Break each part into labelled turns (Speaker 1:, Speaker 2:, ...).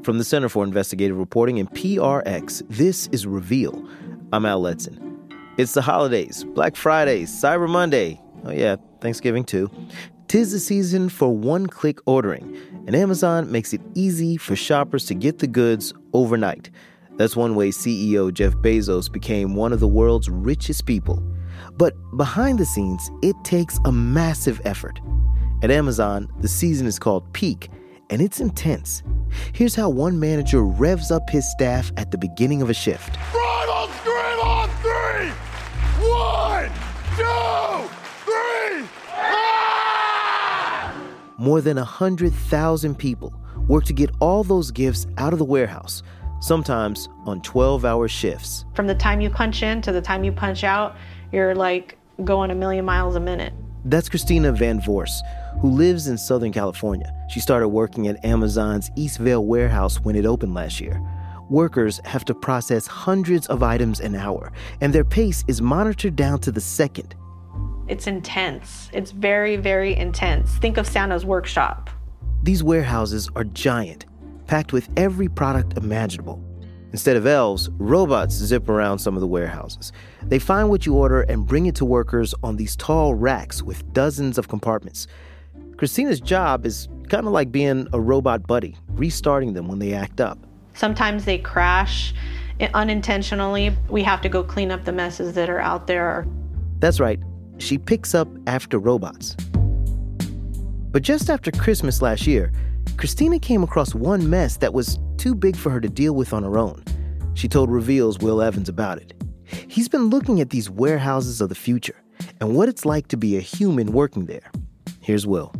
Speaker 1: From the Center for Investigative Reporting and PRX, this is Reveal. I'm Al Letson. It's the holidays, Black Friday, Cyber Monday. Oh yeah, Thanksgiving too. 'Tis the season for one-click ordering, and Amazon makes it easy for shoppers to get the goods overnight. That's one way CEO Jeff Bezos became one of the world's richest people. But behind the scenes, it takes a massive effort. At Amazon, the season is called peak, and it's intense. Here's how one manager revs up his staff at the beginning of a shift.
Speaker 2: Primal scream on 3! 1, 2, 3! Ah!
Speaker 1: More than 100,000 people work to get all those gifts out of the warehouse, sometimes on 12-hour shifts.
Speaker 3: From the time you punch in to the time you punch out, you're like going a million miles a minute.
Speaker 1: That's Christina Van Voorst, who lives in Southern California. She started working at Amazon's Eastvale warehouse when it opened last year. Workers have to process hundreds of items an hour, and their pace is monitored down to the second.
Speaker 3: It's intense. It's very, very intense. Think of Santa's workshop.
Speaker 1: These warehouses are giant, packed with every product imaginable. Instead of elves, robots zip around some of the warehouses. They find what you order and bring it to workers on these tall racks with dozens of compartments. Christina's job is kind of like being a robot buddy, restarting them when they act up.
Speaker 3: Sometimes they crash unintentionally. We have to go clean up the messes that are out there.
Speaker 1: That's right. She picks up after robots. But just after Christmas last year, Christina came across one mess that was too big for her to deal with on her own. She told Reveal's Will Evans about it. He's been looking at these warehouses of the future and what it's like to be a human working there. Here's Will.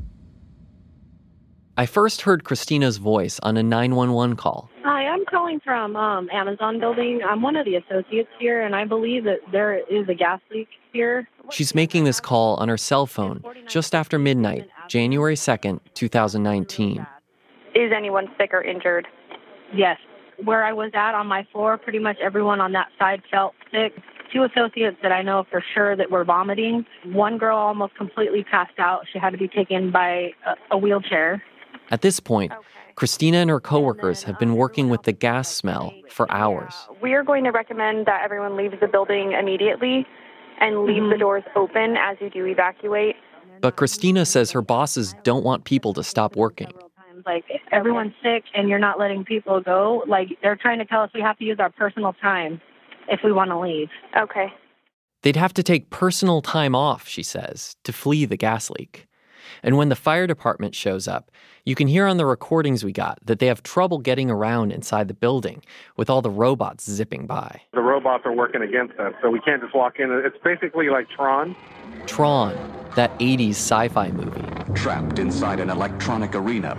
Speaker 4: I first heard Christina's voice on a 911 call.
Speaker 5: Hi, I'm calling from Amazon building. I'm one of the associates here, and I believe that there is a gas leak here.
Speaker 4: She's making this call on her cell phone just after midnight, January 2nd, 2019.
Speaker 6: Is anyone sick or injured?
Speaker 5: Yes. Where I was at on my floor, pretty much everyone on that side felt sick. 2 associates that I know for sure that were vomiting. One girl almost completely passed out. She had to be taken by a wheelchair.
Speaker 4: At this point, Christina and her coworkers have been working with the gas smell for hours.
Speaker 6: We are going to recommend that everyone leaves the building immediately and leave the doors open as you do evacuate.
Speaker 4: But Christina says her bosses don't want people to stop working.
Speaker 5: Like, if everyone's sick and you're not letting people go, like, they're trying to tell us we have to use our personal time if we want to leave.
Speaker 6: Okay.
Speaker 4: They'd have to take personal time off, she says, to flee the gas leak. And when the fire department shows up, you can hear on the recordings we got that they have trouble getting around inside the building with all the robots zipping by.
Speaker 7: The robots are working against us, so we can't just walk in. It's basically like Tron.
Speaker 4: Tron, that 80s sci-fi movie.
Speaker 8: Trapped inside an electronic arena.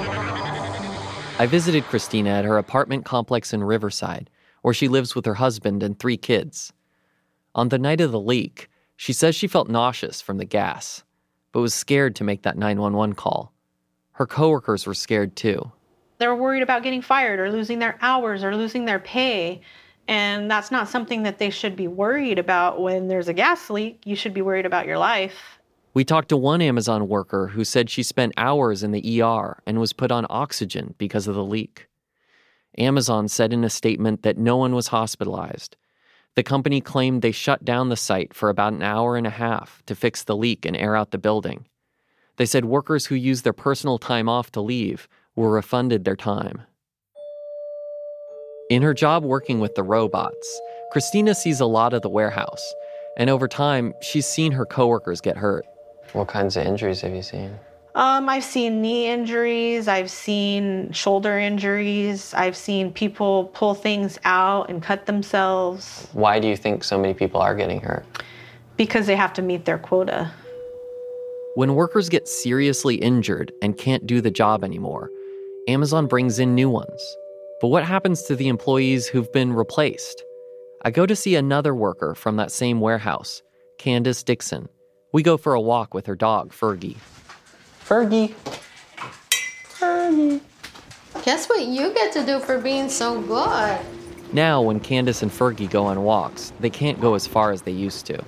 Speaker 4: I visited Christina at her apartment complex in Riverside, where she lives with her husband and 3 kids. On the night of the leak, she says she felt nauseous from the gas, but was scared to make that 911 call. Her coworkers were scared too.
Speaker 3: They're worried about getting fired or losing their hours or losing their pay. And that's not something that they should be worried about when there's a gas leak. You should be worried about your life.
Speaker 4: We talked to one Amazon worker who said she spent hours in the ER and was put on oxygen because of the leak. Amazon said in a statement that no one was hospitalized. The company claimed they shut down the site for about an hour and a half to fix the leak and air out the building. They said workers who used their personal time off to leave were refunded their time. In her job working with the robots, Christina sees a lot of the warehouse, and over time, she's seen her coworkers get hurt.
Speaker 9: What kinds of injuries have you seen?
Speaker 3: I've seen knee injuries, I've seen shoulder injuries, I've seen people pull things out and cut themselves.
Speaker 9: Why do you think so many people are getting hurt?
Speaker 3: Because they have to meet their quota.
Speaker 4: When workers get seriously injured and can't do the job anymore, Amazon brings in new ones. But what happens to the employees who've been replaced? I go to see another worker from that same warehouse, Candace Dixon. We go for a walk with her dog, Fergie.
Speaker 9: Fergie.
Speaker 10: Fergie. Guess what you get to do for being so good?
Speaker 4: Now, when Candace and Fergie go on walks, they can't go as far as they used to.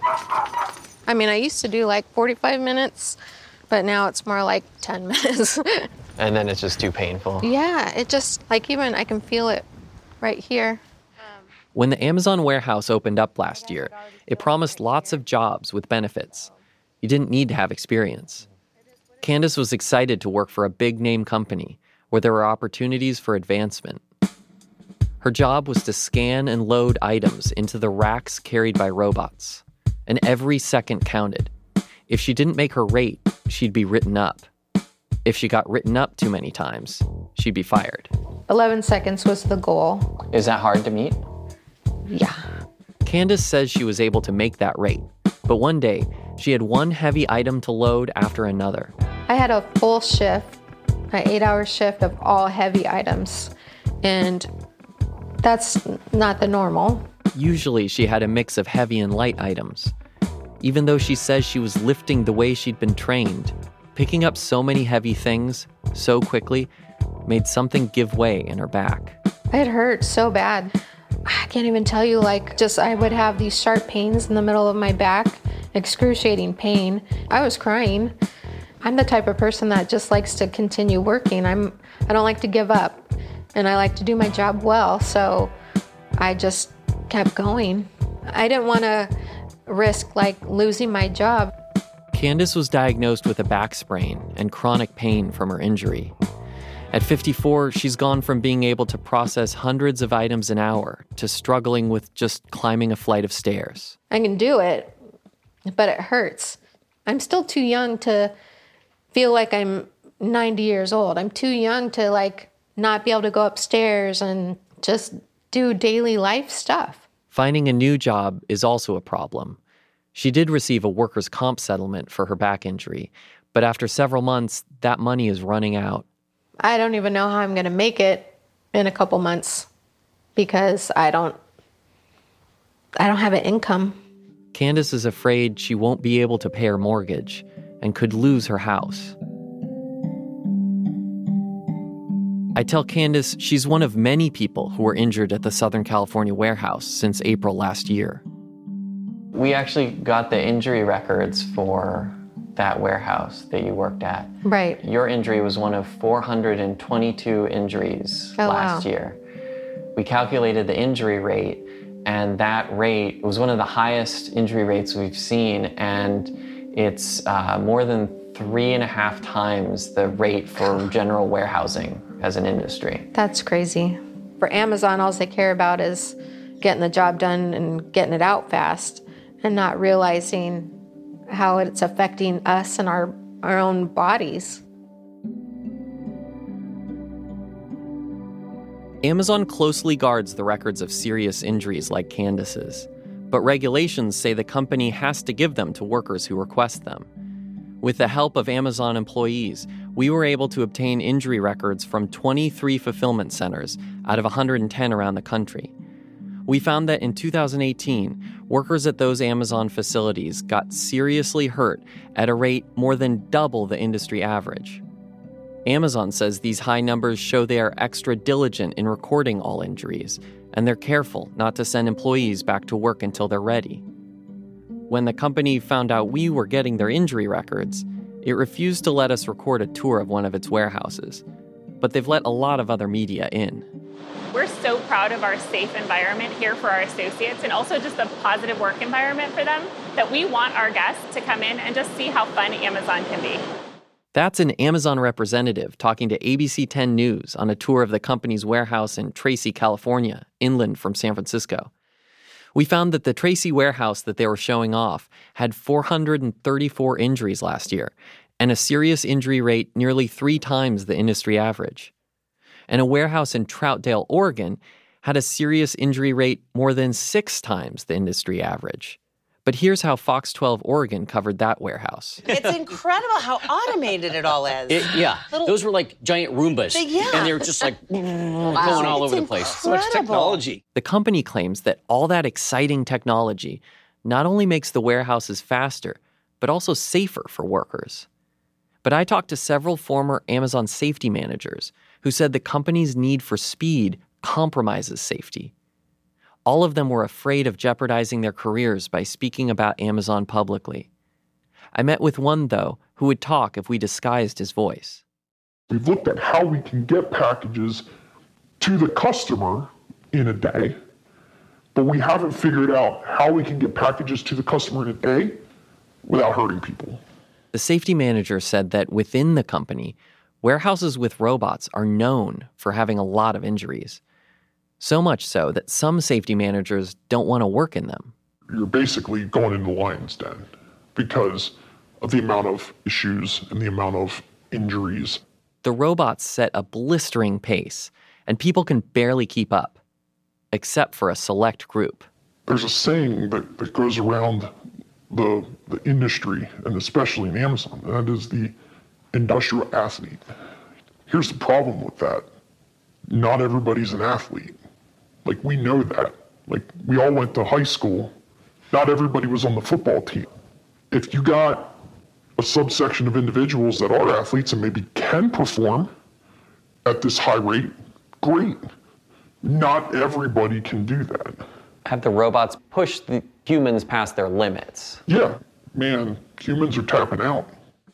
Speaker 10: I mean, I used to do like 45 minutes, but now it's more like 10 minutes.
Speaker 9: And then it's just too painful.
Speaker 10: Yeah, it just, like, even I can feel it right here.
Speaker 4: When the Amazon warehouse opened up last year, it promised lots of jobs with benefits. You didn't need to have experience. Candace was excited to work for a big-name company where there were opportunities for advancement. Her job was to scan and load items into the racks carried by robots, and every second counted. If she didn't make her rate, she'd be written up. If she got written up too many times, she'd be fired.
Speaker 10: 11 seconds was the goal.
Speaker 9: Is that hard to meet?
Speaker 10: Yeah.
Speaker 4: Candace says she was able to make that rate, but one day, she had one heavy item to load after another.
Speaker 10: I had a full shift, an 8-hour shift of all heavy items, and that's not the normal.
Speaker 4: Usually, she had a mix of heavy and light items. Even though she says she was lifting the way she'd been trained, picking up so many heavy things so quickly made something give way in her back.
Speaker 10: It hurt so bad. I can't even tell you, I would have these sharp pains in the middle of my back, excruciating pain. I was crying. I'm the type of person that just likes to continue working. I don't like to give up, and I like to do my job well, so I just kept going. I didn't want to risk, losing my job.
Speaker 4: Candace was diagnosed with a back sprain and chronic pain from her injury. At 54, she's gone from being able to process hundreds of items an hour to struggling with just climbing a flight of stairs.
Speaker 10: I can do it, but it hurts. I'm still too young to feel like I'm 90 years old. I'm too young to, not be able to go upstairs and just do daily life stuff.
Speaker 4: Finding a new job is also a problem. She did receive a workers' comp settlement for her back injury, but after several months, that money is running out.
Speaker 10: I don't even know how I'm going to make it in a couple months because I don't have an income.
Speaker 4: Candace is afraid she won't be able to pay her mortgage and could lose her house. I tell Candace she's one of many people who were injured at the Southern California warehouse since April last year.
Speaker 9: We actually got the injury records for that warehouse that you worked at.
Speaker 10: Right.
Speaker 9: Your injury was one of 422 injuries last year. We calculated the injury rate, and that rate was one of the highest injury rates we've seen, and it's more than 3.5 times the rate for general warehousing as an industry.
Speaker 10: That's crazy. For Amazon, all they care about is getting the job done and getting it out fast and not realizing how it's affecting us and our own bodies.
Speaker 4: Amazon closely guards the records of serious injuries like Candace's, but regulations say the company has to give them to workers who request them. With the help of Amazon employees, we were able to obtain injury records from 23 fulfillment centers out of 110 around the country. We found that in 2018, workers at those Amazon facilities got seriously hurt at a rate more than double the industry average. Amazon says these high numbers show they are extra diligent in recording all injuries, and they're careful not to send employees back to work until they're ready. When the company found out we were getting their injury records, it refused to let us record a tour of one of its warehouses, but they've let a lot of other media in.
Speaker 11: We're so proud of our safe environment here for our associates and also just a positive work environment for them that we want our guests to come in and just see how fun Amazon can be.
Speaker 4: That's an Amazon representative talking to ABC 10 News on a tour of the company's warehouse in Tracy, California, inland from San Francisco. We found that the Tracy warehouse that they were showing off had 434 injuries last year and a serious injury rate nearly 3 times the industry average. And a warehouse in Troutdale, Oregon, had a serious injury rate more than 6 times the industry average. But here's how Fox 12 Oregon covered that warehouse.
Speaker 12: It's incredible how automated it all is.
Speaker 13: Those were like giant Roombas. And they were just going all over the place.
Speaker 12: So much technology.
Speaker 4: The company claims that all that exciting technology not only makes the warehouses faster, but also safer for workers. But I talked to several former Amazon safety managers who said the company's need for speed compromises safety. All of them were afraid of jeopardizing their careers by speaking about Amazon publicly. I met with one, though, who would talk if we disguised his voice.
Speaker 14: We've looked at how we can get packages to the customer in a day, but we haven't figured out how we can get packages to the customer in a day without hurting people.
Speaker 4: The safety manager said that within the company, warehouses with robots are known for having a lot of injuries. So much so that some safety managers don't want to work in them.
Speaker 14: You're basically going into the lion's den because of the amount of issues and the amount of injuries.
Speaker 4: The robots set a blistering pace, and people can barely keep up, except for a select group.
Speaker 14: There's a saying that goes around the industry, and especially in Amazon, and that is the industrial athlete. Here's the problem with that. Not everybody's an athlete. Like, we know that. Like, we all went to high school. Not everybody was on the football team. If you got a subsection of individuals that are athletes and maybe can perform at this high rate, great. Not everybody can do that.
Speaker 9: Have the robots push the humans past their limits?
Speaker 14: Yeah, man, humans are tapping out.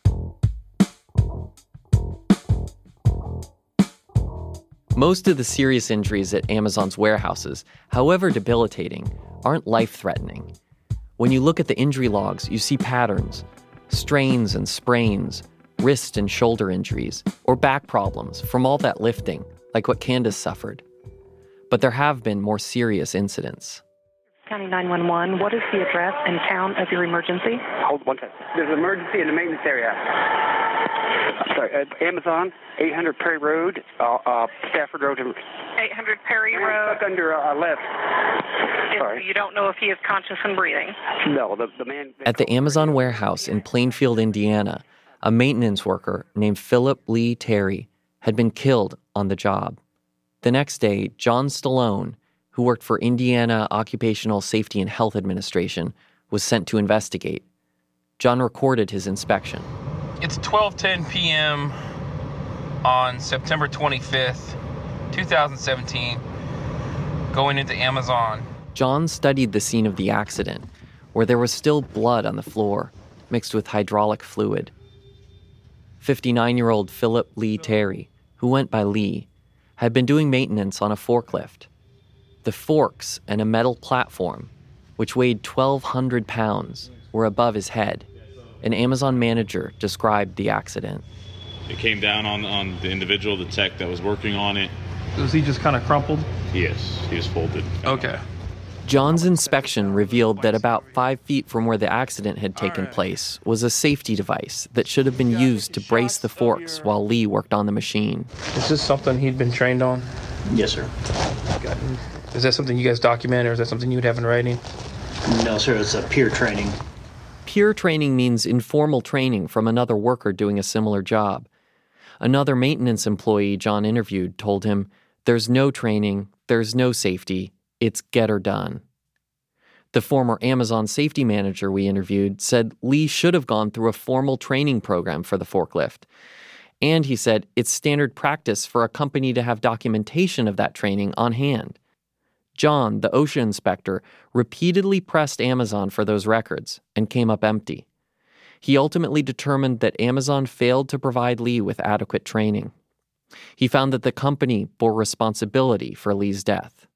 Speaker 4: Most of the serious injuries at Amazon's warehouses, however debilitating, aren't life-threatening. When you look at the injury logs, you see patterns: strains and sprains, wrist and shoulder injuries, or back problems from all that lifting, like what Candace suffered. But there have been more serious incidents.
Speaker 15: County 911, what is the address and count of your emergency?
Speaker 16: Hold one second. There's an emergency in the maintenance area. Amazon, 800 Perry Road, Stafford Road.
Speaker 15: 800 Perry Road.
Speaker 16: Stuck under a lift. Sorry.
Speaker 15: You don't know if he is conscious and breathing?
Speaker 16: No, the man...
Speaker 4: At the Amazon warehouse in Plainfield, Indiana, a maintenance worker named Philip Lee Terry had been killed on the job. The next day, John Stallone, who worked for Indiana Occupational Safety and Health Administration, was sent to investigate. John recorded his inspection.
Speaker 17: It's 12:10 p.m. on September 25th, 2017, going into Amazon.
Speaker 4: John studied the scene of the accident, where there was still blood on the floor, mixed with hydraulic fluid. 59-year-old Philip Lee Terry, who went by Lee, had been doing maintenance on a forklift. The forks and a metal platform, which weighed 1,200 pounds, were above his head. An Amazon manager described the accident.
Speaker 18: It came down on the individual, the tech that was working on it.
Speaker 17: Was he just kind of crumpled?
Speaker 18: Yes, he was folded.
Speaker 17: Okay.
Speaker 4: John's inspection revealed that about 5 feet from where the accident had taken place was a safety device that should have been used to brace the forks while Lee worked on the machine.
Speaker 17: Is this something he'd been trained on?
Speaker 19: Yes, sir.
Speaker 17: Is that something you guys document, or is that something you would have in writing?
Speaker 19: No, sir, it's a peer training.
Speaker 4: Peer training means informal training from another worker doing a similar job. Another maintenance employee John interviewed told him, "There's no training, there's no safety, it's get her done." The former Amazon safety manager we interviewed said Lee should have gone through a formal training program for the forklift. And he said it's standard practice for a company to have documentation of that training on hand. John, the OSHA inspector, repeatedly pressed Amazon for those records and came up empty. He ultimately determined that Amazon failed to provide Lee with adequate training. He found that the company bore responsibility for Lee's death.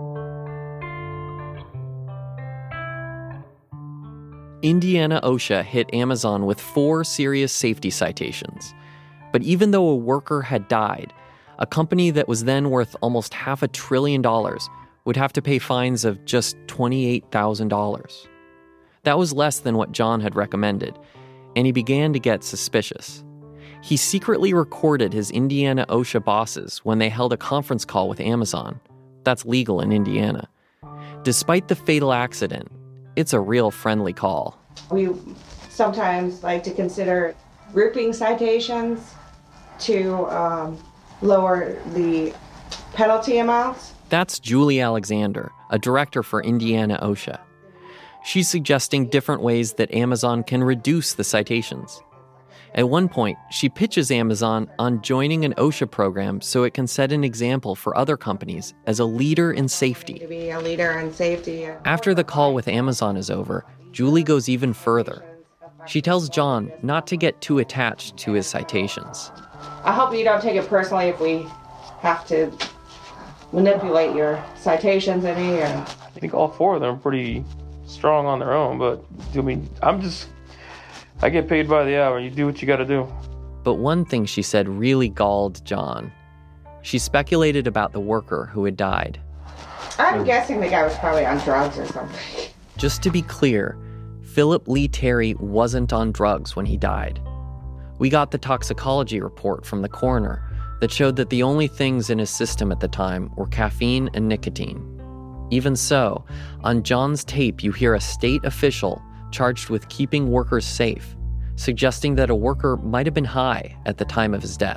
Speaker 4: Indiana OSHA hit Amazon with 4 serious safety citations. But even though a worker had died, a company that was then worth almost $500 billion would have to pay fines of just $28,000. That was less than what John had recommended, and he began to get suspicious. He secretly recorded his Indiana OSHA bosses when they held a conference call with Amazon. That's legal in Indiana. Despite the fatal accident, it's a real friendly call.
Speaker 20: We sometimes like to consider grouping citations to lower the penalty amounts.
Speaker 4: That's Julie Alexander, a director for Indiana OSHA. She's suggesting different ways that Amazon can reduce the citations. At one point, she pitches Amazon on joining an OSHA program so it can set an example for other companies as a leader in safety.
Speaker 20: To be a leader in safety.
Speaker 4: After the call with Amazon is over, Julie goes even further. She tells John not to get too attached to his citations.
Speaker 20: I hope you don't take it personally if we have to manipulate your citations any. Or...
Speaker 17: I think all 4 of them are pretty strong on their own, but I mean, I get paid by the hour. You do what you got to do.
Speaker 4: But one thing she said really galled John. She speculated about the worker who had died.
Speaker 20: I'm guessing the guy was probably on drugs or something.
Speaker 4: Just to be clear, Philip Lee Terry wasn't on drugs when he died. We got the toxicology report from the coroner that showed that the only things in his system at the time were caffeine and nicotine. Even so, on John's tape you hear a state official charged with keeping workers safe, suggesting that a worker might have been high at the time of his death.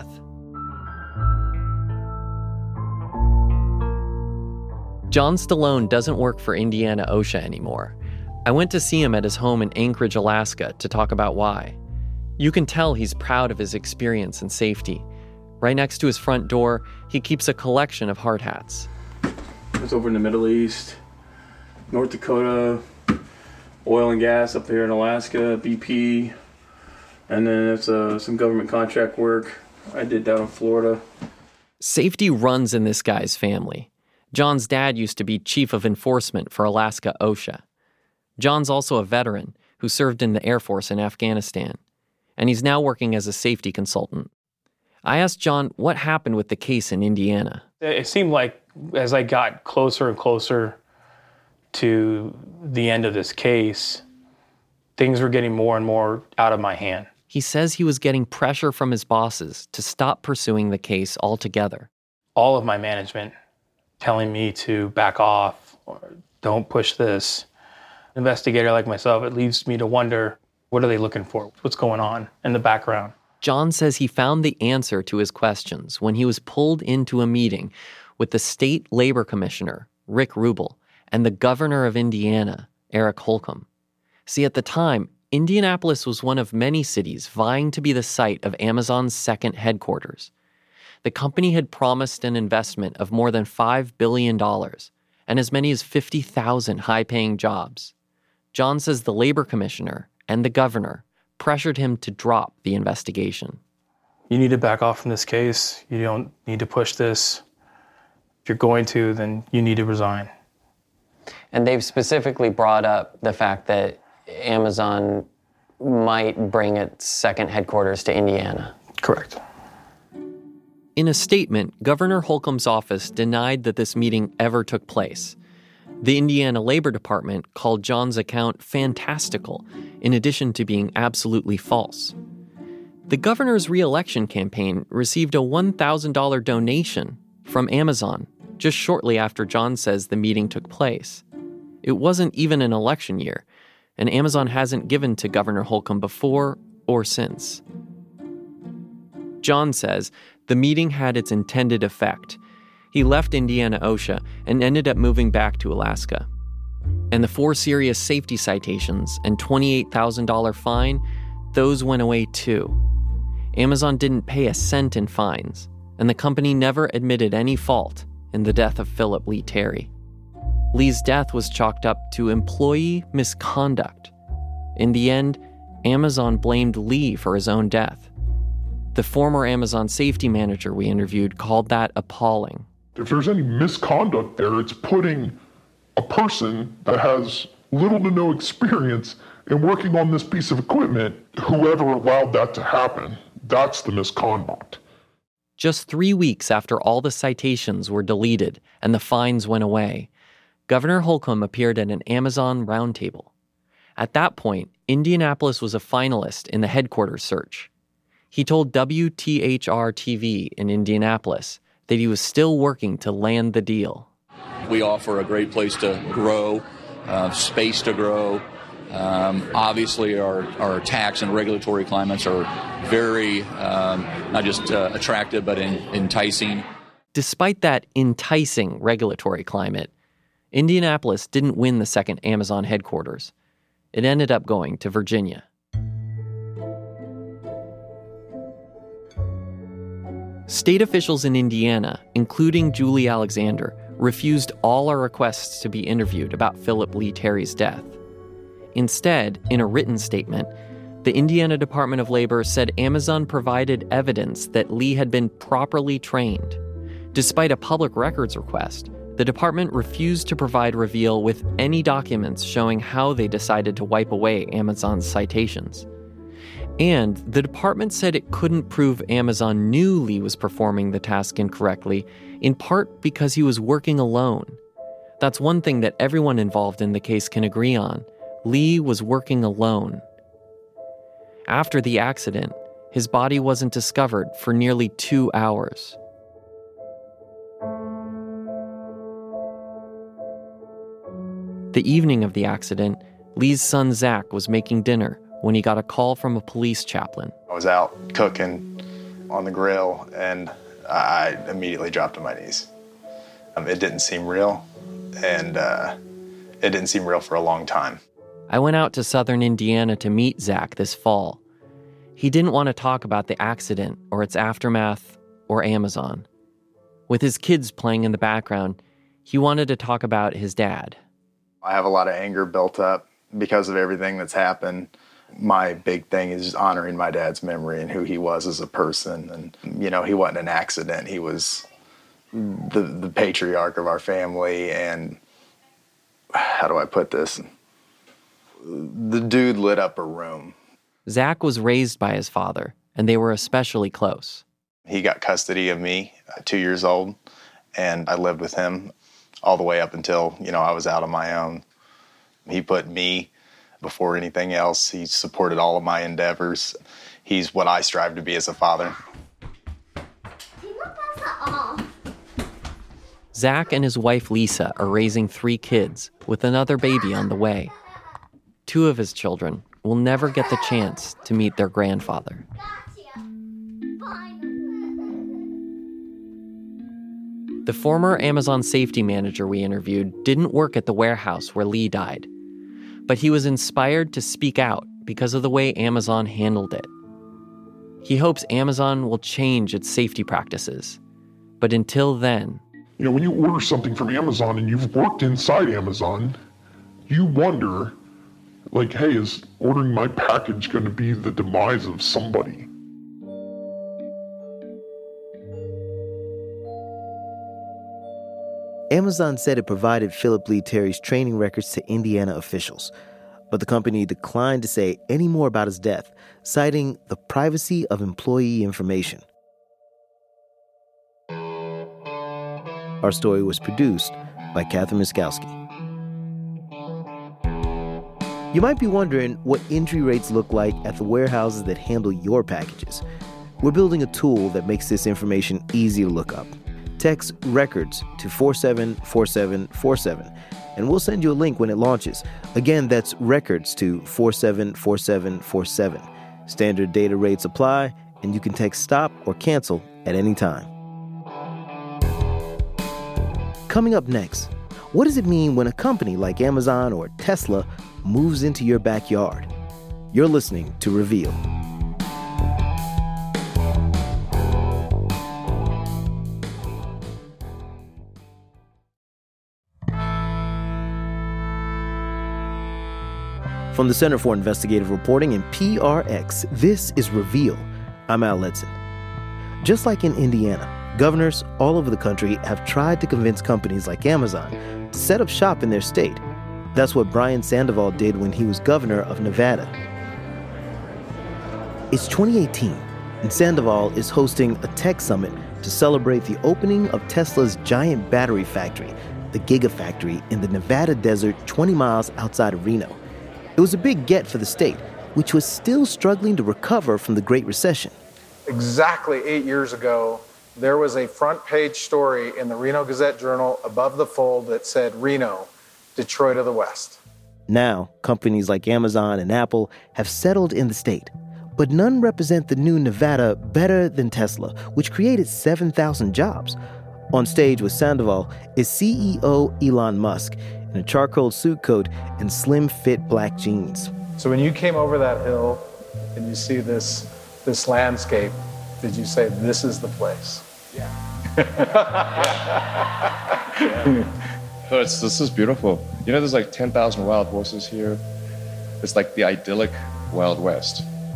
Speaker 4: John Stallone doesn't work for Indiana OSHA anymore. I went to see him at his home in Anchorage, Alaska, to talk about why. You can tell he's proud of his experience and safety. Right next to his front door, he keeps a collection of hard hats.
Speaker 17: It's over in the Middle East, North Dakota, oil and gas up there in Alaska, BP, and then it's some government contract work I did down in Florida.
Speaker 4: Safety runs in this guy's family. John's dad used to be chief of enforcement for Alaska OSHA. John's also a veteran who served in the Air Force in Afghanistan, and he's now working as a safety consultant. I asked John what happened with the case in Indiana.
Speaker 17: It seemed like as I got closer and closer to the end of this case, things were getting more and more out of my hand.
Speaker 4: He says he was getting pressure from his bosses to stop pursuing the case altogether.
Speaker 17: All of my management telling me to back off or don't push this. An investigator like myself, it leaves me to wonder, what are they looking for? What's going on in the background?
Speaker 4: John says he found the answer to his questions when he was pulled into a meeting with the state labor commissioner, Rick Rubel, and the governor of Indiana, Eric Holcomb. See, at the time, Indianapolis was one of many cities vying to be the site of Amazon's second headquarters. The company had promised an investment of more than $5 billion and as many as 50,000 high-paying jobs. John says the labor commissioner and the governor pressured him to drop the investigation.
Speaker 17: You need to back off from this case. You don't need to push this. If you're going to, then you need to resign.
Speaker 9: And they've specifically brought up the fact that Amazon might bring its second headquarters to Indiana.
Speaker 17: Correct.
Speaker 4: In a statement, Governor Holcomb's office denied that this meeting ever took place. The Indiana Labor Department called John's account fantastical, in addition to being absolutely false. The governor's re-election campaign received a $1,000 donation from Amazon just shortly after John says the meeting took place. It wasn't even an election year, and Amazon hasn't given to Governor Holcomb before or since. John says the meeting had its intended effect. He left Indiana OSHA and ended up moving back to Alaska. And the 4 serious safety citations and $28,000 fine, those went away too. Amazon didn't pay a cent in fines, and the company never admitted any fault in the death of Philip Lee Terry. Lee's death was chalked up to employee misconduct. In the end, Amazon blamed Lee for his own death. The former Amazon safety manager we interviewed called that appalling.
Speaker 14: If there's any misconduct there, it's putting a person that has little to no experience in working on this piece of equipment, whoever allowed that to happen, that's the misconduct.
Speaker 4: Just 3 weeks after all the citations were deleted and the fines went away, Governor Holcomb appeared at an Amazon roundtable. At that point, Indianapolis was a finalist in the headquarters search. He told WTHR-TV in Indianapolis that he was still working to land the deal.
Speaker 21: We offer a great place to grow, space to grow. Obviously, our tax and regulatory climates are very not just attractive, but enticing.
Speaker 4: Despite that enticing regulatory climate, Indianapolis didn't win the second Amazon headquarters. It ended up going to Virginia. State officials in Indiana, including Julie Alexander, refused all our requests to be interviewed about Philip Lee Terry's death. Instead, in a written statement, The Indiana Department of Labor said Amazon provided evidence that Lee had been properly trained. Despite a public records request, the department refused to provide Reveal with any documents showing how they decided to wipe away Amazon's citations. And the department said it couldn't prove Amazon knew Lee was performing the task incorrectly, in part because he was working alone. That's one thing that everyone involved in the case can agree on. Lee was working alone. After the accident, his body wasn't discovered for nearly 2 hours. The evening of the accident, Lee's son Zach was making dinner when he got a call from a police chaplain.
Speaker 2: I was out cooking on the grill, and I immediately dropped to my knees. It didn't seem real, and it didn't seem real for a long time.
Speaker 4: I went out to southern Indiana to meet Zach this fall. He didn't want to talk about the accident or its aftermath or Amazon. With his kids playing in the background, he wanted to talk about his dad.
Speaker 2: I have a lot of anger built up because of everything that's happened. My big thing is honoring my dad's memory and who he was as a person. And, you know, he wasn't an accident. He was the patriarch of our family. And how do I put this? The dude lit up a room.
Speaker 4: Zach was raised by his father, and they were especially close.
Speaker 2: He got custody of me at 2 years old, and I lived with him all the way up until, you know, I was out on my own. He put me before anything else. He supported all of my endeavors. He's what I strive to be as a father.
Speaker 4: Zach and his wife Lisa are raising 3 kids with another baby on the way. 2 of his children will never get the chance to meet their grandfather. The former Amazon safety manager we interviewed didn't work at the warehouse where Lee died, but he was inspired to speak out because of the way Amazon handled it. He hopes Amazon will change its safety practices, but until then...
Speaker 14: You know, when you order something from Amazon and you've worked inside Amazon, you wonder, like, hey, is ordering my package going to be the demise of somebody?
Speaker 1: Amazon said it provided Philip Lee Terry's training records to Indiana officials, but the company declined to say any more about his death, citing the privacy of employee information. Our story was produced by Catherine Miskowski. You might be wondering what injury rates look like at the warehouses that handle your packages. We're building a tool that makes this information easy to look up. Text RECORDS to 474747, and we'll send you a link when it launches. Again, that's RECORDS to 474747. Standard data rates apply, and you can text STOP or cancel at any time. Coming up next, what does it mean when a company like Amazon or Tesla moves into your backyard? You're listening to Reveal. From the Center for Investigative Reporting and PRX, this is Reveal. I'm Al Letson. Just like in Indiana, governors all over the country have tried to convince companies like Amazon to set up shop in their state. That's what Brian Sandoval did when he was governor of Nevada. It's 2018, and Sandoval is hosting a tech summit to celebrate the opening of Tesla's giant battery factory, the Gigafactory, in the Nevada desert 20 miles outside of Reno. It was a big get for the state, which was still struggling to recover from the Great Recession.
Speaker 22: Exactly 8 years ago, there was a front page story in the Reno Gazette-Journal above the fold that said, Reno, Detroit of the West.
Speaker 1: Now, companies like Amazon and Apple have settled in the state, but none represent the new Nevada better than Tesla, which created 7,000 jobs. On stage with Sandoval is CEO Elon Musk in a charcoal suit coat and slim-fit black jeans.
Speaker 22: So when you came over that hill and you see this landscape, did you say, this is the place?
Speaker 23: Yeah. Oh, this is beautiful. You know, there's like 10,000 wild horses here. It's like the idyllic Wild West.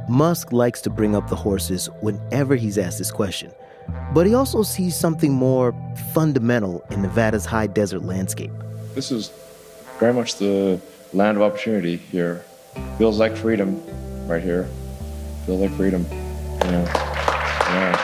Speaker 1: Musk likes to bring up the horses whenever he's asked this question. But he also sees something more fundamental in Nevada's high desert landscape.
Speaker 23: This is very much the land of opportunity here. Feels like freedom right here. Feels like freedom. Yeah.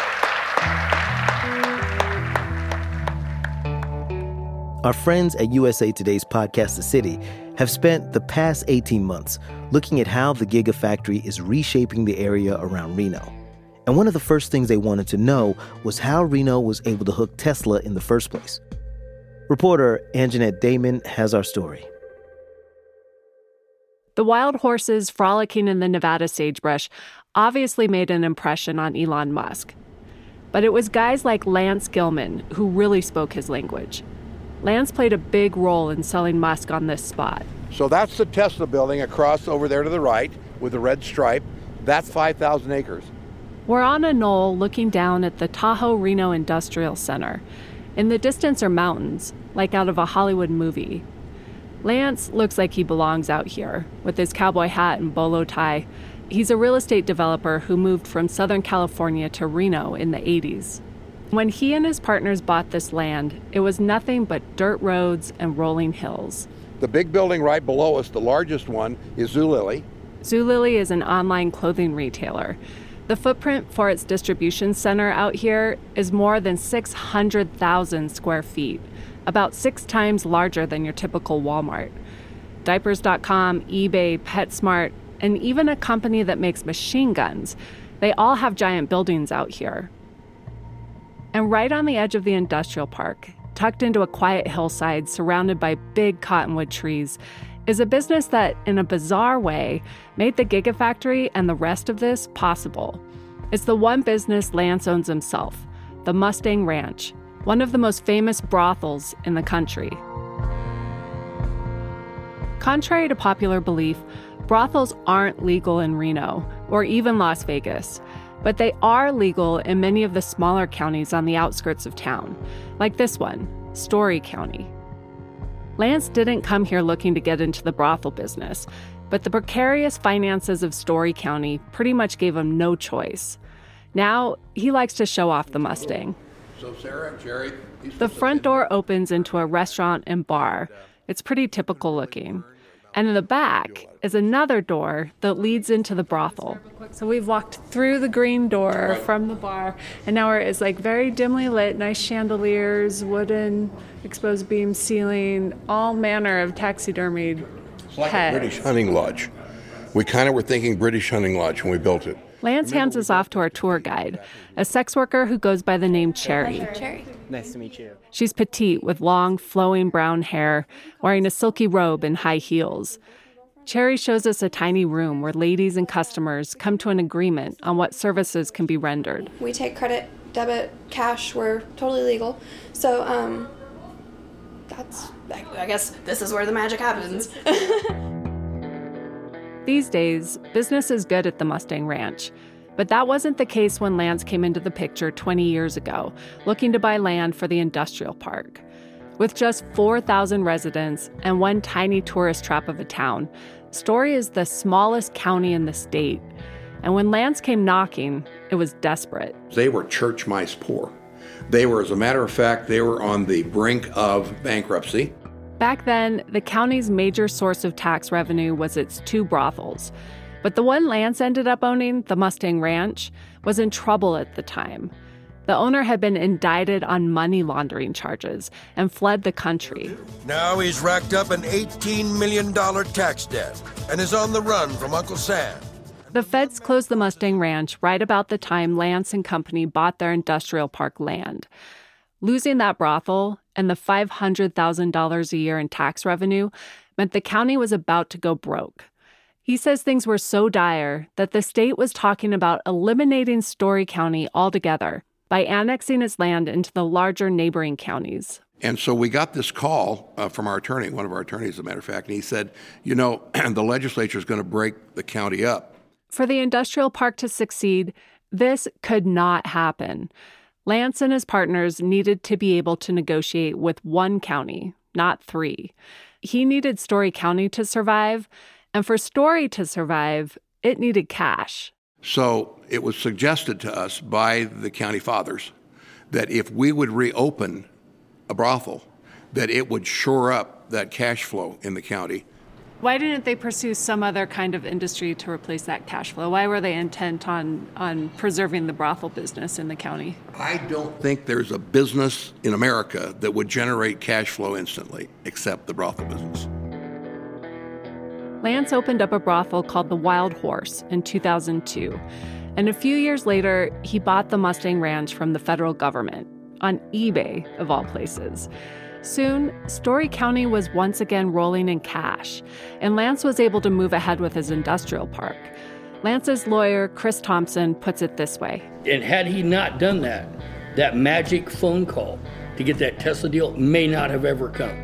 Speaker 1: Our friends at USA Today's podcast, The City, have spent the past 18 months looking at how the Gigafactory is reshaping the area around Reno. And one of the first things they wanted to know was how Reno was able to hook Tesla in the first place. Reporter Anjanette Damon has our story.
Speaker 5: The wild horses frolicking in the Nevada sagebrush obviously made an impression on Elon Musk. But it was guys like Lance Gilman who really spoke his language. Lance played a big role in selling Musk on this spot.
Speaker 6: So that's the Tesla building across over there to the right with the red stripe. That's 5,000 acres.
Speaker 5: We're on a knoll looking down at the Tahoe Reno Industrial Center. In the distance are mountains, like out of a Hollywood movie. Lance looks like he belongs out here, with his cowboy hat and bolo tie. He's a real estate developer who moved from Southern California to Reno in the 80s. When he and his partners bought this land, it was nothing but dirt roads and rolling hills.
Speaker 6: The big building right below us, the largest one, is Zulily.
Speaker 5: Zulily is an online clothing retailer. The footprint for its distribution center out here is more than 600,000 square feet, about 6 times larger than your typical Walmart. Diapers.com, eBay, PetSmart, and even a company that makes machine guns, they all have giant buildings out here. And right on the edge of the industrial park, tucked into a quiet hillside surrounded by big cottonwood trees, is a business that, in a bizarre way, made the Gigafactory and the rest of this possible. It's the one business Lance owns himself, the Mustang Ranch, one of the most famous brothels in the country. Contrary to popular belief, brothels aren't legal in Reno or even Las Vegas. But they are legal in many of the smaller counties on the outskirts of town, like this one, Story County. Lance didn't come here looking to get into the brothel business, but the precarious finances of Story County pretty much gave him no choice. Now, he likes to show off the Mustang.
Speaker 6: So Sarah, Jerry,
Speaker 5: the front door opens into a restaurant and bar. It's pretty typical looking. And in the back is another door that leads into the brothel. So we've walked through the green door from the bar, and now it's like very dimly lit, nice chandeliers, wooden exposed beam ceiling, all manner of taxidermied
Speaker 6: It's like
Speaker 5: pets.
Speaker 6: a British hunting lodge. We kind of were thinking British hunting lodge when we built it.
Speaker 5: Lance hands us off to our tour guide, a sex worker who goes by the name Cherry.
Speaker 7: Cherry. Nice to meet you.
Speaker 5: She's petite with long, flowing brown hair, wearing a silky robe and high heels. Cherry shows us a tiny room where ladies and customers come to an agreement on what services can be rendered.
Speaker 24: We take credit, debit, cash. We're totally legal. So, I guess this is where the magic happens.
Speaker 5: These days, business is good at the Mustang Ranch. But that wasn't the case when Lance came into the picture 20 years ago, looking to buy land for the industrial park. With just 4,000 residents and one tiny tourist trap of a town, Story is the smallest county in the state. And when Lance came knocking, it was desperate.
Speaker 6: They were church mice poor. They were, as a matter of fact, they were on the brink of bankruptcy.
Speaker 5: Back then, the county's major source of tax revenue was its 2 brothels. But the one Lance ended up owning, the Mustang Ranch, was in trouble at the time. The owner had been indicted on money laundering charges and fled the country.
Speaker 25: Now he's racked up an $18 million tax debt and is on the run from Uncle Sam.
Speaker 5: The feds closed the Mustang Ranch right about the time Lance and company bought their industrial park land. Losing that brothel and the $500,000 a year in tax revenue meant the county was about to go broke. He says things were so dire that the state was talking about eliminating Story County altogether by annexing its land into the larger neighboring counties.
Speaker 6: And so we got this call from our attorney, one of our attorneys, as a matter of fact, and he said, you know, the legislature is going to break the county up.
Speaker 5: For the industrial park to succeed, this could not happen. Lance and his partners needed to be able to negotiate with one county, not 3. He needed Story County to survive, and for Story to survive, it needed cash.
Speaker 6: So it was suggested to us by the county fathers that if we would reopen a brothel, that it would shore up that cash flow in the county.
Speaker 5: Why didn't they pursue some other kind of industry to replace that cash flow? Why were they intent on preserving the brothel business in the county?
Speaker 6: I don't think there's a business in America that would generate cash flow instantly, except the brothel business.
Speaker 5: Lance opened up a brothel called the Wild Horse in 2002. And a few years later, he bought the Mustang Ranch from the federal government on eBay, of all places. Soon, Story County was once again rolling in cash, and Lance was able to move ahead with his industrial park. Lance's lawyer, Chris Thompson, puts it this way.
Speaker 3: And had he not done that, that magic phone call to get that Tesla deal may not have ever come.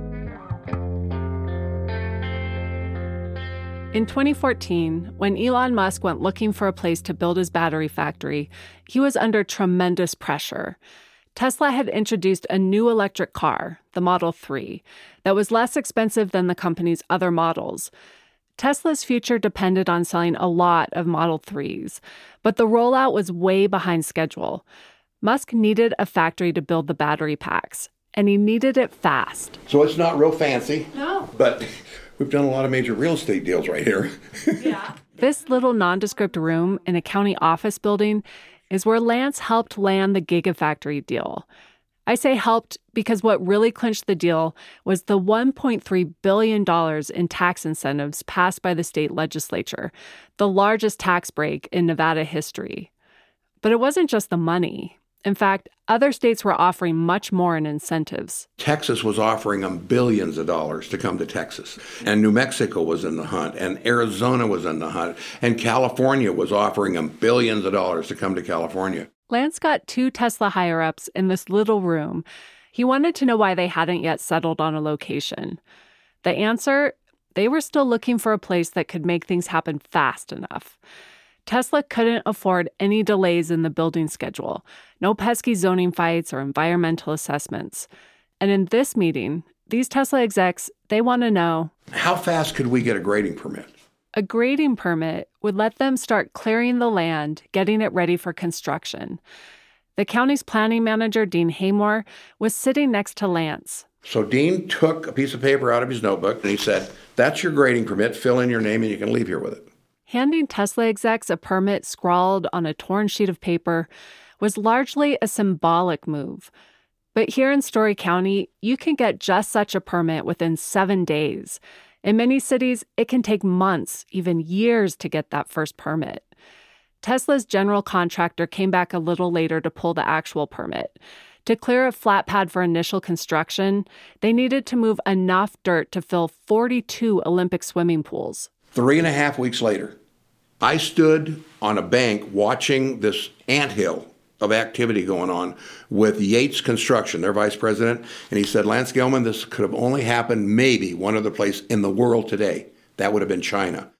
Speaker 5: In 2014, when Elon Musk went looking for a place to build his battery factory, he was under tremendous pressure. Tesla had introduced a new electric car, the Model 3, that was less expensive than the company's other models. Tesla's future depended on selling a lot of Model 3s, but the rollout was way behind schedule. Musk needed a factory to build the battery packs, and he needed it fast.
Speaker 6: So it's not real fancy.
Speaker 5: No.
Speaker 6: But we've done a lot of major real estate deals right here.
Speaker 5: Yeah. This little nondescript room in a county office building is where Lance helped land the Gigafactory deal. I say helped because what really clinched the deal was the $1.3 billion in tax incentives passed by the state legislature, the largest tax break in Nevada history. But it wasn't just the money. In fact, other states were offering much more in incentives.
Speaker 6: Texas was offering them billions of dollars to come to Texas. And New Mexico was in the hunt. And Arizona was in the hunt. And California was offering them billions of dollars to come to California.
Speaker 5: Lance got 2 Tesla higher-ups in this little room. He wanted to know why they hadn't yet settled on a location. The answer? They were still looking for a place that could make things happen fast enough. Tesla couldn't afford any delays in the building schedule, no pesky zoning fights or environmental assessments. And in this meeting, these Tesla execs, they want to know,
Speaker 6: how fast could we get a grading permit?
Speaker 5: A grading permit would let them start clearing the land, getting it ready for construction. The county's planning manager, Dean Haymore, was sitting next to Lance.
Speaker 6: So Dean took a piece of paper out of his notebook and he said, that's your grading permit, fill in your name and you can leave here with it.
Speaker 5: Handing Tesla execs a permit scrawled on a torn sheet of paper was largely a symbolic move. But here in Story County, you can get just such a permit within 7 days. In many cities, it can take months, even years, to get that first permit. Tesla's general contractor came back a little later to pull the actual permit. To clear a flat pad for initial construction, they needed to move enough dirt to fill 42 Olympic swimming pools.
Speaker 6: 3.5 weeks later, I stood on a bank watching this anthill of activity going on with Yates Construction, their vice president, and he said, Lance Gelman, this could have only happened maybe one other place in the world today. That would have been China.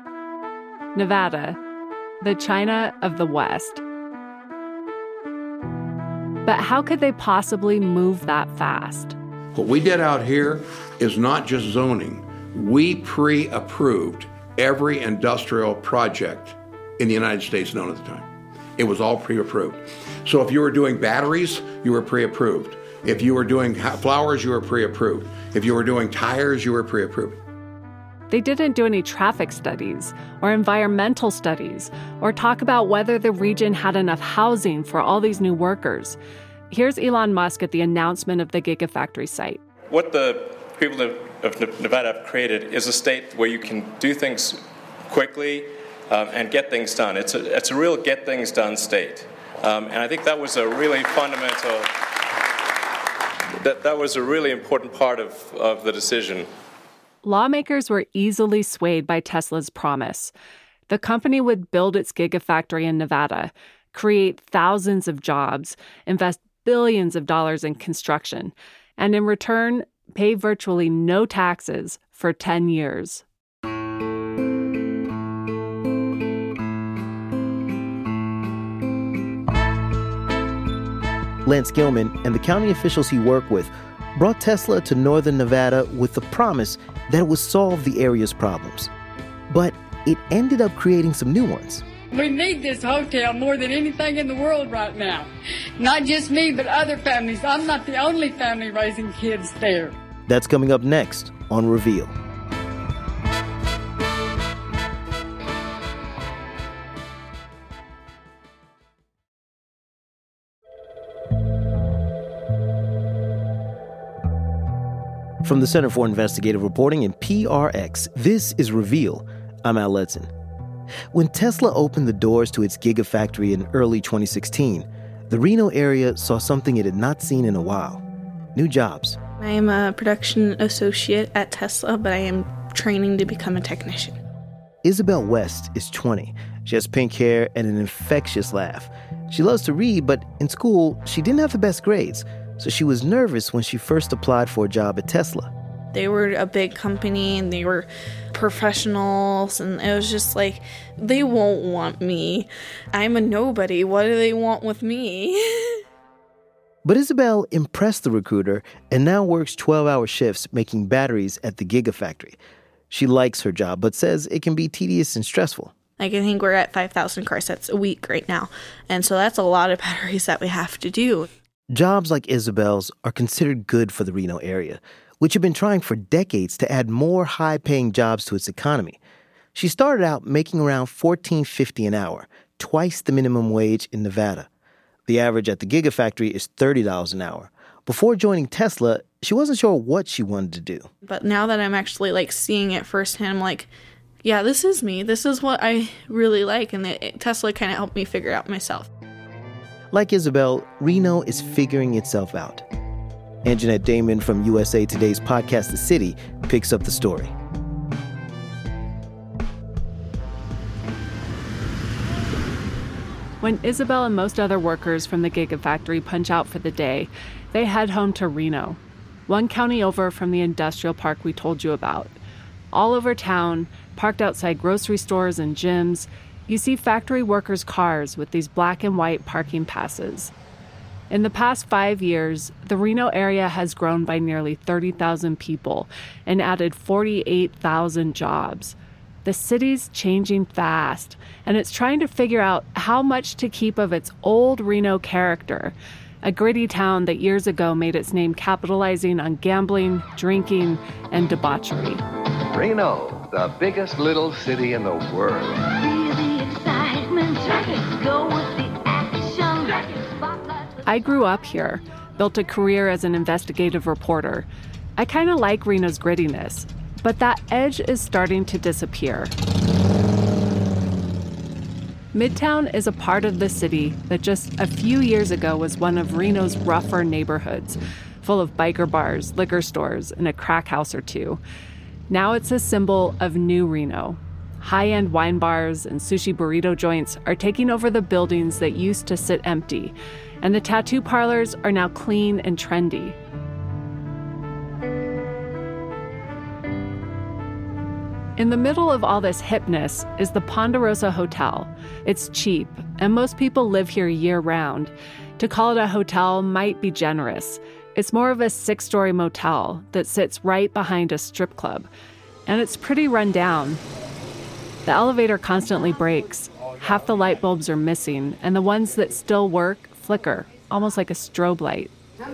Speaker 5: Nevada, the China of the West. But how could they possibly move that fast?
Speaker 6: What we did out here is not just zoning. We pre-approved every industrial project in the United States known at the time. It was all pre-approved. So if you were doing batteries, you were pre-approved. If you were doing flowers, you were pre-approved. If you were doing tires, you were pre-approved.
Speaker 5: They didn't do any traffic studies or environmental studies or talk about whether the region had enough housing for all these new workers. Here's Elon Musk at the announcement of the Gigafactory site.
Speaker 7: What the people of Nevada have created is a state where you can do things quickly and get things done. It's a real get things done state. And I think that was a really fundamental, that was a really important part of the decision.
Speaker 5: Lawmakers were easily swayed by Tesla's promise. The company would build its Gigafactory in Nevada, create thousands of jobs, invest billions of dollars in construction, and in return, pay virtually no taxes for 10 years.
Speaker 1: Lance Gelman and the county officials he worked with brought Tesla to northern Nevada with the promise that it would solve the area's problems. But it ended up creating some new ones.
Speaker 8: We need this hotel more than anything in the world right now. Not just me, but other families. I'm not the only family raising kids there.
Speaker 1: That's coming up next on Reveal. From the Center for Investigative Reporting and PRX, this is Reveal. I'm Al Letson. When Tesla opened the doors to its Gigafactory in early 2016, the Reno area saw something it had not seen in a while: new jobs.
Speaker 10: I am a production associate at Tesla, but I am training to become a technician.
Speaker 1: Isabel West is 20. She has pink hair and an infectious laugh. She loves to read, but in school, she didn't have the best grades, so she was nervous when she first applied for a job at Tesla.
Speaker 10: They were a big company and they were professionals, and it was just like, they won't want me. I'm a nobody. What do they want with me?
Speaker 1: But Isabel impressed the recruiter and now works 12-hour shifts making batteries at the Gigafactory. She likes her job, but says it can be tedious and stressful.
Speaker 10: Like, I think we're at 5,000 car sets a week right now, and so that's a lot of batteries that we have to do.
Speaker 1: Jobs like Isabel's are considered good for the Reno area, which had been trying for decades to add more high-paying jobs to its economy. She started out making around $14.50 an hour, twice the minimum wage in Nevada. The average at the Gigafactory is $30 an hour. Before joining Tesla, she wasn't sure what she wanted to do.
Speaker 10: But now that I'm actually, seeing it firsthand, I'm like, yeah, this is me. This is what I really like, and Tesla kind of helped me figure out myself.
Speaker 1: Like Isabel, Reno is figuring itself out. Anjanette Damon from USA Today's podcast The City picks up the story.
Speaker 5: When Isabel and most other workers from the Gigafactory punch out for the day, they head home to Reno, one county over from the industrial park we told you about. All over town, parked outside grocery stores and gyms, you see factory workers' cars with these black and white parking passes. In the past 5 years, the Reno area has grown by nearly 30,000 people and added 48,000 jobs. The city's changing fast, and it's trying to figure out how much to keep of its old Reno character, a gritty town that years ago made its name capitalizing on gambling, drinking, and debauchery.
Speaker 11: Reno, the biggest little city in the world.
Speaker 5: I grew up here, built a career as an investigative reporter. I kind of like Reno's grittiness, but that edge is starting to disappear. Midtown is a part of the city that just a few years ago was one of Reno's rougher neighborhoods, full of biker bars, liquor stores, and a crack house or two. Now it's a symbol of new Reno. High-end wine bars and sushi burrito joints are taking over the buildings that used to sit empty, and the tattoo parlors are now clean and trendy. In the middle of all this hipness is the Ponderosa Hotel. It's cheap, and most people live here year-round. To call it a hotel might be generous. It's more of a 6-story motel that sits right behind a strip club, and it's pretty run down. The elevator constantly breaks. Half the light bulbs are missing, and the ones that still work flicker, almost like a strobe light.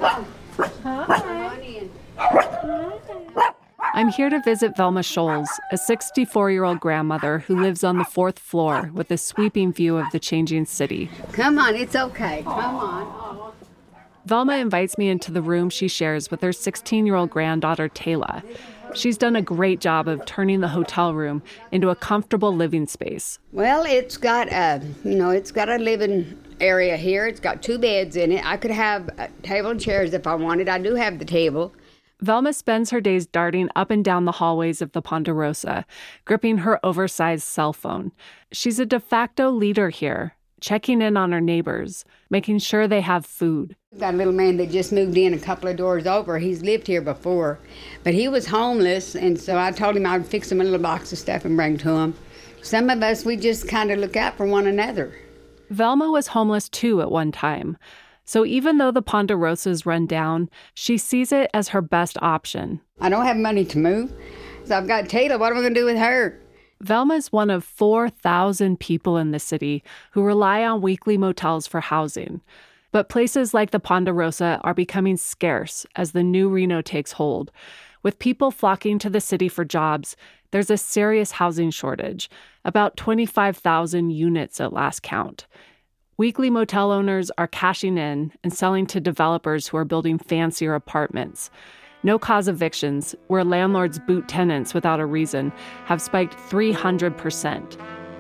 Speaker 5: I'm here to visit Velma Scholes, a 64-year-old grandmother who lives on the 4th floor with a sweeping view of the changing city.
Speaker 12: Come on, it's okay. Come on.
Speaker 5: Velma invites me into the room she shares with her 16-year-old granddaughter, Taylor. She's done a great job of turning the hotel room into a comfortable living space.
Speaker 12: Well, it's got a living area here. It's got 2 beds in it. I could have a table and chairs if I wanted. I do have the table.
Speaker 5: Velma spends her days darting up and down the hallways of the Ponderosa, gripping her oversized cell phone. She's a de facto leader here, checking in on her neighbors, making sure they have food.
Speaker 12: We've got a little man that just moved in a couple of doors over. He's lived here before, but he was homeless, and so I told him I'd fix him a little box of stuff and bring to him. Some of us, we just kind of look out for one another.
Speaker 5: Velma was homeless too at one time. So even though the Ponderosa's run down, she sees it as her best option.
Speaker 12: I don't have money to move, so I've got Taylor. What am I going to do with her?
Speaker 5: Velma's one of 4,000 people in the city who rely on weekly motels for housing. But places like the Ponderosa are becoming scarce as the new Reno takes hold. With people flocking to the city for jobs, there's a serious housing shortage, about 25,000 units at last count. Weekly motel owners are cashing in and selling to developers who are building fancier apartments. No-cause evictions, where landlords boot tenants without a reason, have spiked 300%.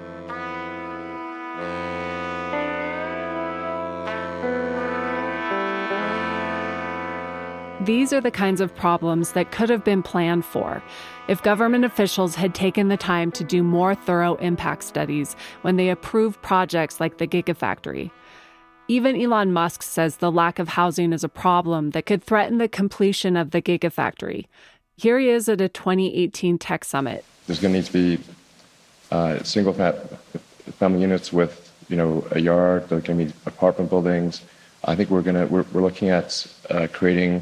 Speaker 5: These are the kinds of problems that could have been planned for if government officials had taken the time to do more thorough impact studies when they approved projects like the Gigafactory. Even Elon Musk says the lack of housing is a problem that could threaten the completion of the Gigafactory. Here he is at a 2018 tech summit.
Speaker 23: There's going to need to be single family units with, a yard. There's going to be apartment buildings. I think we're looking at creating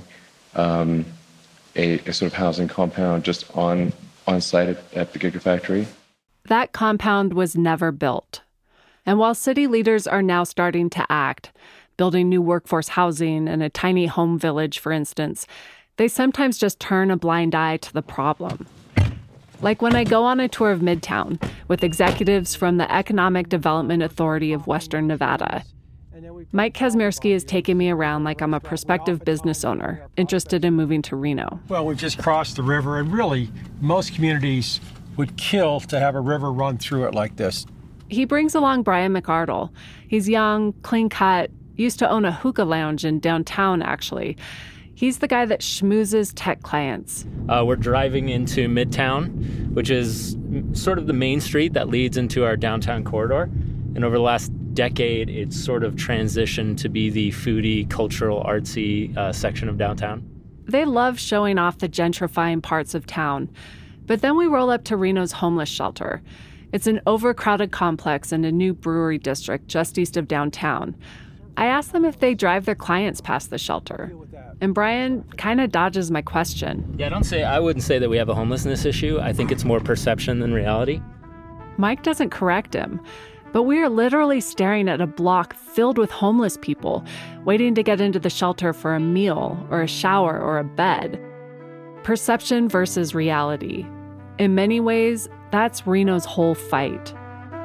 Speaker 23: a sort of housing compound just on site at the Gigafactory.
Speaker 5: That compound was never built. And while city leaders are now starting to act, building new workforce housing and a tiny home village, for instance, they sometimes just turn a blind eye to the problem. Like when I go on a tour of Midtown with executives from the Economic Development Authority of Western Nevada. Mike Kazmierski is taking me around like I'm a prospective business owner interested in moving to Reno.
Speaker 13: Well, we've just crossed the river, and really, most communities would kill to have a river run through it like this.
Speaker 5: He brings along Brian McArdle. He's young, clean-cut, used to own a hookah lounge in downtown, actually. He's the guy that schmoozes tech clients.
Speaker 15: We're driving into Midtown, which is sort of the main street that leads into our downtown corridor. And over the last decade, it's sort of transitioned to be the foodie, cultural, artsy section of downtown.
Speaker 5: They love showing off the gentrifying parts of town. But then we roll up to Reno's homeless shelter. It's an overcrowded complex in a new brewery district just east of downtown. I asked them if they drive their clients past the shelter. And Brian kind of dodges my question.
Speaker 15: Yeah, I wouldn't say that we have a homelessness issue. I think it's more perception than reality.
Speaker 5: Mike doesn't correct him. But we are literally staring at a block filled with homeless people, waiting to get into the shelter for a meal or a shower or a bed. Perception versus reality. In many ways, that's Reno's whole fight.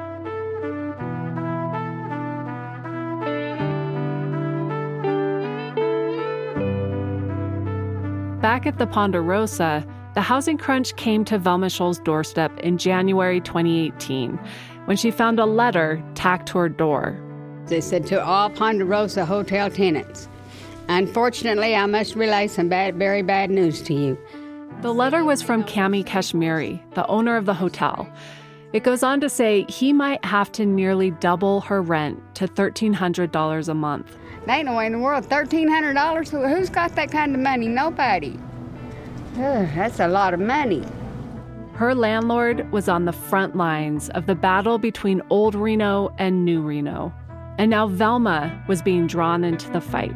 Speaker 5: Back at the Ponderosa, the housing crunch came to Velma Scholl's doorstep in January 2018, when she found a letter tacked to her door.
Speaker 12: They said, to all Ponderosa hotel tenants, unfortunately, I must relay some very bad news to you.
Speaker 5: The letter was from Cami Kashmiri, the owner of the hotel. It goes on to say he might have to nearly double her rent to $1,300 a month.
Speaker 12: There ain't no way in the world, $1,300? Who's got that kind of money? Nobody. That's a lot of money.
Speaker 5: Her landlord was on the front lines of the battle between Old Reno and New Reno. And now Velma was being drawn into the fight.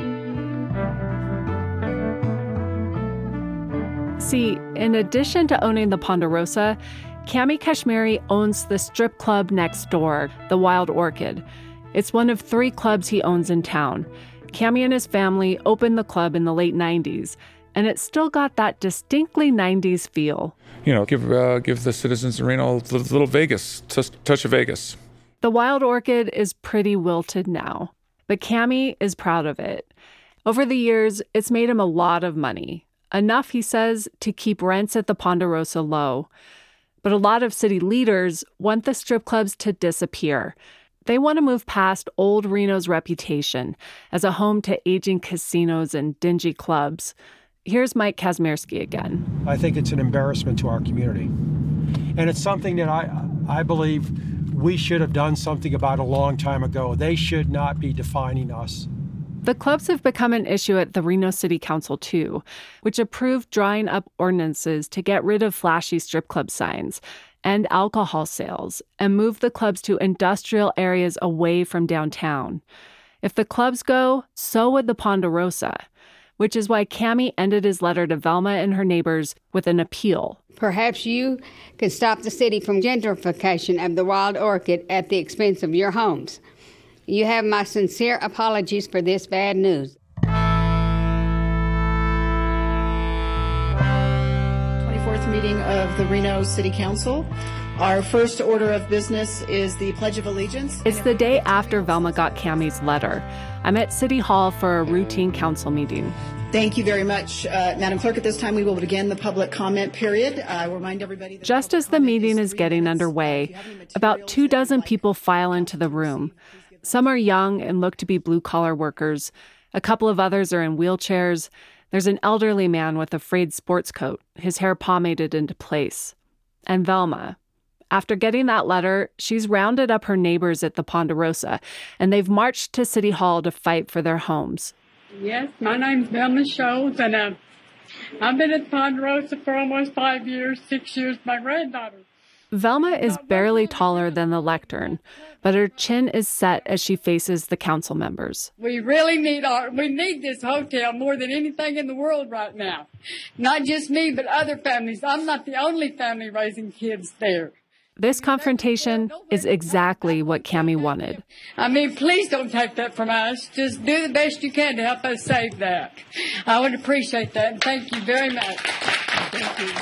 Speaker 5: See, in addition to owning the Ponderosa, Cami Kashmiri owns the strip club next door, the Wild Orchid. It's one of 3 clubs he owns in town. Cami and his family opened the club in the late 90s, and it still got that distinctly 90s feel.
Speaker 16: Give the citizens of Reno a little Vegas, touch of Vegas.
Speaker 5: The Wild Orchid is pretty wilted now, but Cami is proud of it. Over the years, it's made him a lot of money. Enough, he says, to keep rents at the Ponderosa low. But a lot of city leaders want the strip clubs to disappear. They want to move past Old Reno's reputation as a home to aging casinos and dingy clubs. Here's Mike Kazmierski again.
Speaker 13: I think it's an embarrassment to our community. And it's something that I believe we should have done something about a long time ago. They should not be defining us.
Speaker 5: The clubs have become an issue at the Reno City Council, too, which approved drawing up ordinances to get rid of flashy strip club signs and alcohol sales and move the clubs to industrial areas away from downtown. If the clubs go, so would the Ponderosa. which is why Cammie ended his letter to Velma and her neighbors with an appeal.
Speaker 12: Perhaps you could stop the city from gentrification of the wild orchid at the expense of your homes. You have my sincere apologies for this bad news.
Speaker 9: 24th meeting of the Reno City Council. Our first order of business is the Pledge of Allegiance.
Speaker 5: It's the day after Velma got Cammie's letter. I'm at City Hall for a routine council meeting.
Speaker 9: Thank you very much, Madam Clerk. At this time, we will begin the public comment period. I remind everybody that
Speaker 5: just as the meeting is getting underway, about 24 people file into the room. Some are young and look to be blue-collar workers. A couple of others are in wheelchairs. There's an elderly man with a frayed sports coat, his hair pomaded into place. And Velma. After getting that letter, she's rounded up her neighbors at the Ponderosa, and they've marched to City Hall to fight for their homes.
Speaker 8: Yes, my name's Velma Scholes, and I've been at the Ponderosa for almost 5 years, 6 years, my granddaughter.
Speaker 5: Velma is barely taller than the lectern, but her chin is set as she faces the council members.
Speaker 8: We really need this hotel more than anything in the world right now. Not just me, but other families. I'm not the only family raising kids there.
Speaker 5: This confrontation is exactly what Cammie wanted.
Speaker 8: I mean, please don't take that from us. Just do the best you can to help us save that. I would appreciate that, and thank you very much. Thank you.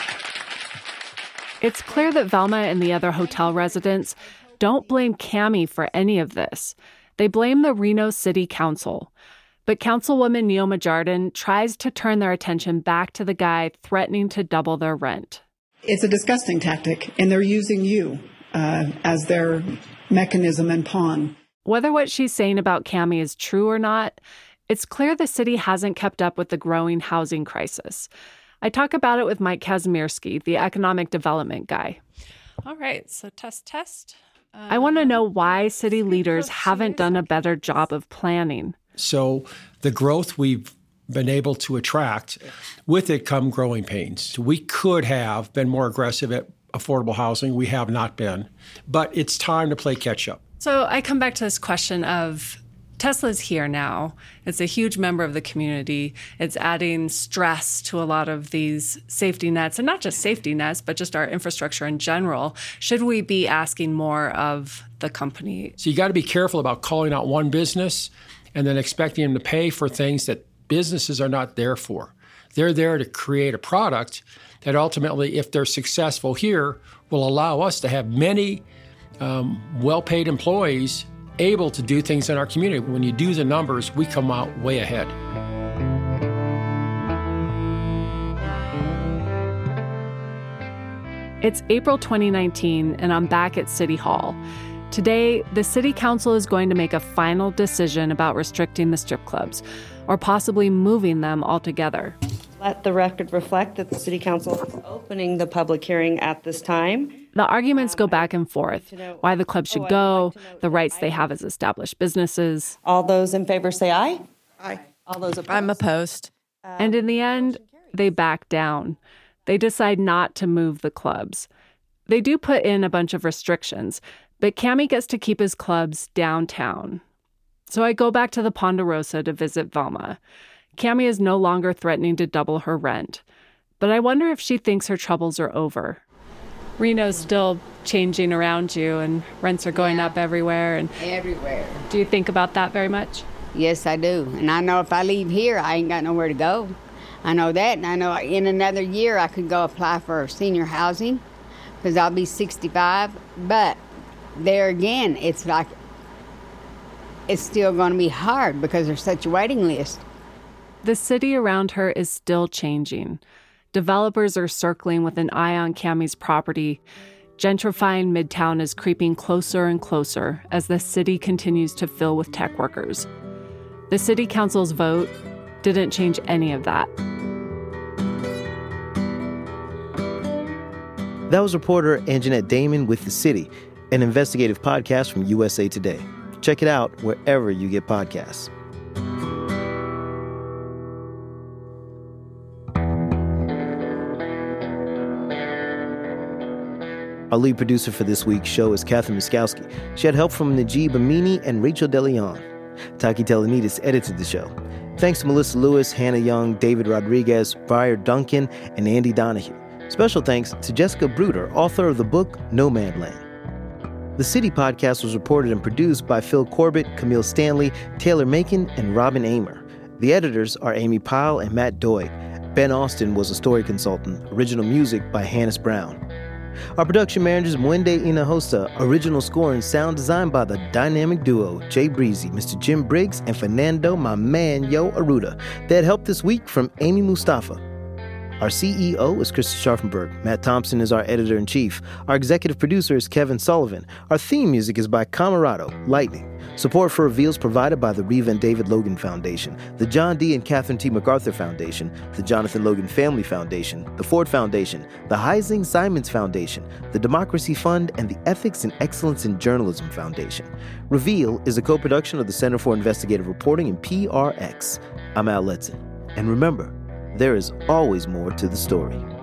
Speaker 5: It's clear that Velma and the other hotel residents don't blame Cammie for any of this. They blame the Reno City Council. But Councilwoman Neoma Jardin tries to turn their attention back to the guy threatening to double their rent.
Speaker 9: it's a disgusting tactic, and they're using you as their mechanism and pawn.
Speaker 5: Whether what she's saying about Cammie is true or not, it's clear the city hasn't kept up with the growing housing crisis. I talk about it with Mike Kazimierski, the economic development guy.
Speaker 10: All right, so test.
Speaker 5: I want to know why city leaders haven't done a better job of planning.
Speaker 13: So the growth we've been able to attract, with it come growing pains. We could have been more aggressive at affordable housing. We have not been. But it's time to play catch up.
Speaker 5: So I come back to this question of Tesla's here now. It's a huge member of the community. It's adding stress to a lot of these safety nets, and not just safety nets, but just our infrastructure in general. Should we be asking more of the company?
Speaker 13: So you got to be careful about calling out one business and then expecting them to pay for things that businesses are not there for. They're there to create a product that ultimately, if they're successful here, will allow us to have many well-paid employees able to do things in our community. When you do the numbers, we come out way ahead.
Speaker 5: It's April 2019, and I'm back at City Hall. Today, the City Council is going to make a final decision about restricting the strip clubs, or possibly moving them altogether.
Speaker 17: Let the record reflect that the City Council is opening the public hearing at this time.
Speaker 5: The arguments go back and forth. Why the club should go, the rights they have as established businesses.
Speaker 17: All those in favor say aye. Aye. All those opposed?
Speaker 10: I'm opposed.
Speaker 5: And in the end, they back down. They decide not to move the clubs. They do put in a bunch of restrictions, but Cammie gets to keep his clubs downtown. So I go back to the Ponderosa to visit Velma. Cammie is no longer threatening to double her rent. But I wonder if she thinks her troubles are over. Reno's still changing around you, and rents are going up everywhere.
Speaker 12: Everywhere.
Speaker 5: Do you think about that very much?
Speaker 12: Yes, I do. And I know if I leave here, I ain't got nowhere to go. I know that, and I know in another year I could go apply for senior housing because I'll be 65. But there again, it's like it's still going to be hard because there's such a waiting list.
Speaker 5: The city around her is still changing. Developers are circling with an eye on Cammie's property. Gentrifying Midtown is creeping closer and closer as the city continues to fill with tech workers. The city council's vote didn't change any of that.
Speaker 1: That was reporter Anjanette Damon with The City, an investigative podcast from USA Today. Check it out wherever you get podcasts. Our lead producer for this week's show is Catherine Miskowski. She had help from Najib Amini and Rachel DeLeon. Taki Telenides edited the show. Thanks to Melissa Lewis, Hannah Young, David Rodriguez, Briar Duncan, and Andy Donahue. Special thanks to Jessica Bruder, author of the book Nomadland. The City Podcast was reported and produced by Phil Corbett, Camille Stanley, Taylor Macon, and Robin Amer. The editors are Amy Pyle and Matt Doig. Ben Austin was a story consultant. Original music by Hannes Brown. Our production managers, Mwende Inahosa. Original score and sound design by the dynamic duo, Jay Breezy, Mr. Jim Briggs, and Fernando, my man, Yo Aruda. They had help this week from Amy Mustafa. Our CEO is Krista Scharfenberg. Matt Thompson is our editor-in-chief. Our executive producer is Kevin Sullivan. Our theme music is by Camerado, Lightning. Support for Reveal is provided by the Reeve and David Logan Foundation, the John D. and Catherine T. MacArthur Foundation, the Jonathan Logan Family Foundation, the Ford Foundation, the Heising Simons Foundation, the Democracy Fund, and the Ethics and Excellence in Journalism Foundation. Reveal is a co-production of the Center for Investigative Reporting and PRX. I'm Al Letson. And remember, there is always more to the story.